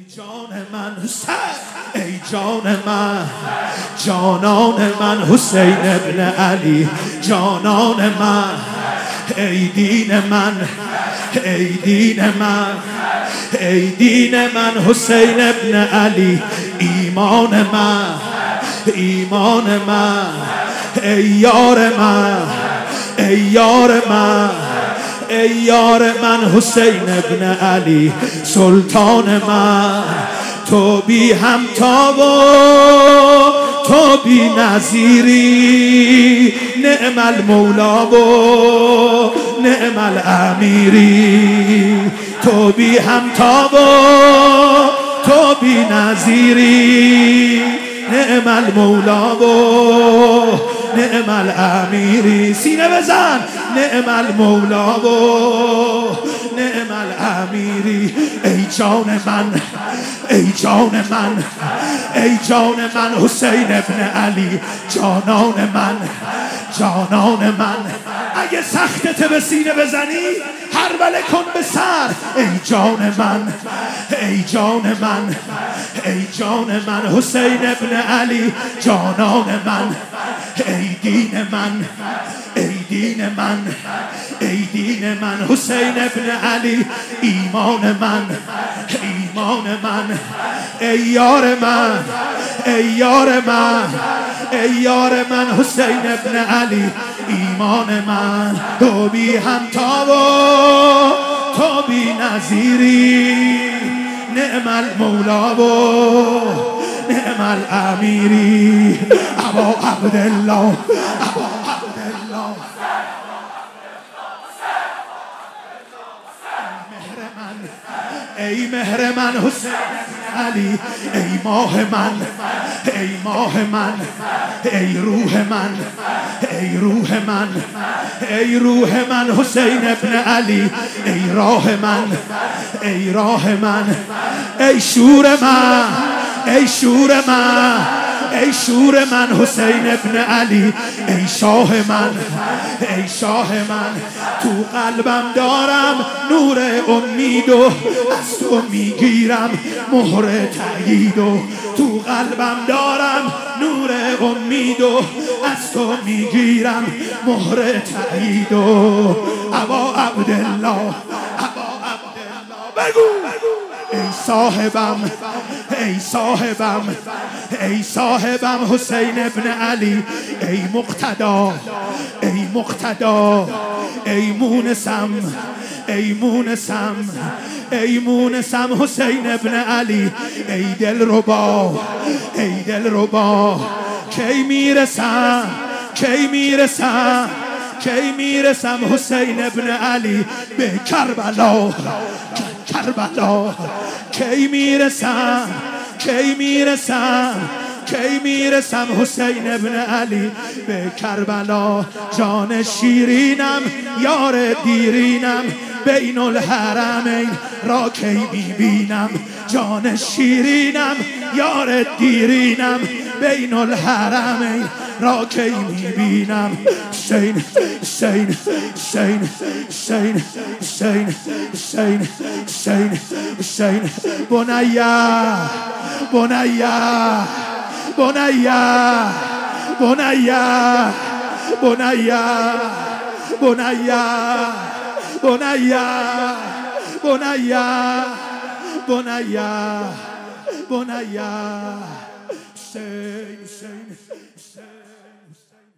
جان من حسین، ای جان من، جانان من حسین ابن علی، جانان من، ای دین من، ای دین من، ای دین من حسین ابن علی، ایمان من، ایمان من، ای یار من، ای یار من، ای یار من حسین ابن علی، سلطان من، تو بی همتا و تو بی نظیری، نعم المولا و نعم الامیری، تو بی همتا و تو بی نظیری، نعم المولا و نعم الامیری، سینه بزن، نعم المولا و نعم الامیری، ای جان من، ای جان من، ای جان من حسین ابن علی، جانان من، جانان من، اگه سختت به سینه بزنی هر بله کن به سر، ای جان من، ای جان من، ای جان من حسین ابن علی، جانان من، ای دین من، ای دین من، ای دین من حسین ابن علی، ایمان من، ایمان من، ای یار من، ای یار من، ای یار من حسین ابن علی، ایمان من، تو بی همتا و تو بی نظیری، نعم المولا و نعم الامیری، ابا عبدالله، ابا عبدالله، ای مهر من حسین علی، ای ماه من، ای ماه من، ای روح من، ای روح من، ای روح من حسین ابن علی، ای راه من، ای راه من، ای شور من، ای شور من، ای شور من حسین ابن علی، ای شاه من، ای شاه من، تو قلبم دارم نور امید و از تو میگیرم مهر تأیید و تو قلبم دارم نور امید و از تو میگیرم مهر تأیید و ابا عبدالله، ابا عبدالله، بگو ای صاحبم، ای صاحبم، ای صاحبم حسین ابن علی، ای مقتدا، ای مقتدا، ای مونسم، ای مونسم، ای مونسم حسین ابن علی، ای دلربا، ای دلربا، کی میرسم، کی میرسم، کی میرسم حسین ابن علی به کربلا، کربلا، کی میرسم، کی میرسم، کی میرسم حسین ابن علی به کربلا، جان شیرینم، یار دیرینم، بین الحرمین را کی میبینم، جان شیرینم، یار دیرینم، بین الحرمین را کی میبینم، حسین، حسین، حسین، حسین، حسین، حسین، حسین، حسین، بنیا، بنیا، بنیا، بنیا، بنیا، بنیا، بنیا، بنیا، بنیا، بنیا، حسین، حسین، حسین.